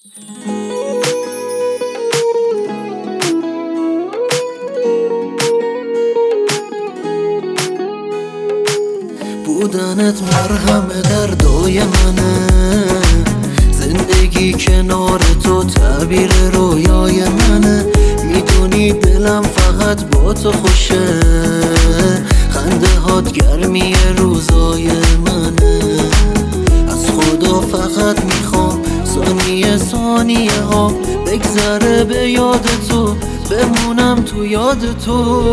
بودنت مرهم دردای منه، زندگی کنار تو تعبیر رویای منه. میدونی دلم فقط با تو خوشه، خنده هات گرمی روزای منه. از خدا فقط میخوام ثانیه ثانیه ها بگذره به یاد تو، بمونم تو یاد تو.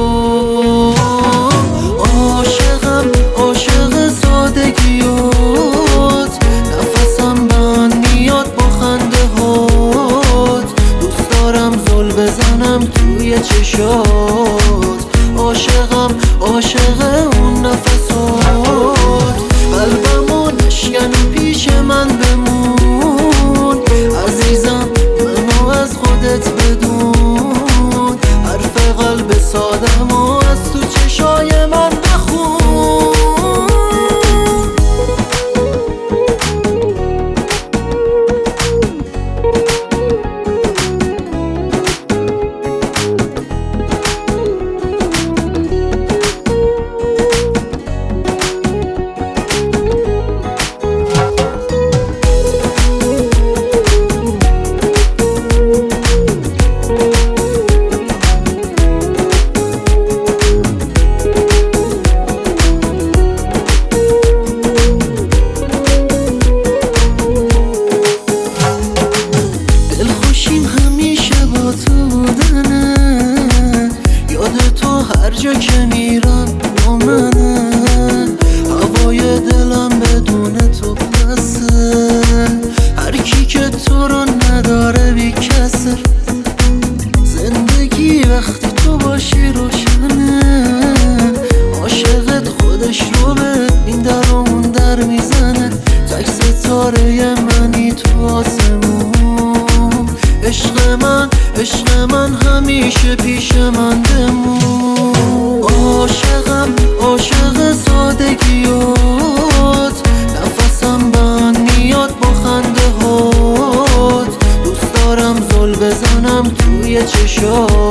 عاشقم عاشق سادگیات، نفسم بند میاد با خنده هات. دوست دارم زل بزنم توی چشات، عاشقم عاشق اون نفسات. قلبمو نشکن پیش من بمون، عزیزم منو از خودت بدون. حرف قلب سادمو از تو چشای من بخون. یاد تو هر جا که میرم با منه، هوای دلم بدون تو بسه. هر کی که تو رو نداره بی کسر، زندگی وقتی تو باشی روشنه. عاشقت خودش رو به این در و اون در میزنه، تک ستاره منی تو آسمون. عشق من همیشه پیش من بمون. عاشقم عاشق سادگیات، نفسم بند میاد با خنده هات. دوست دارم زل بزنم توی چشات،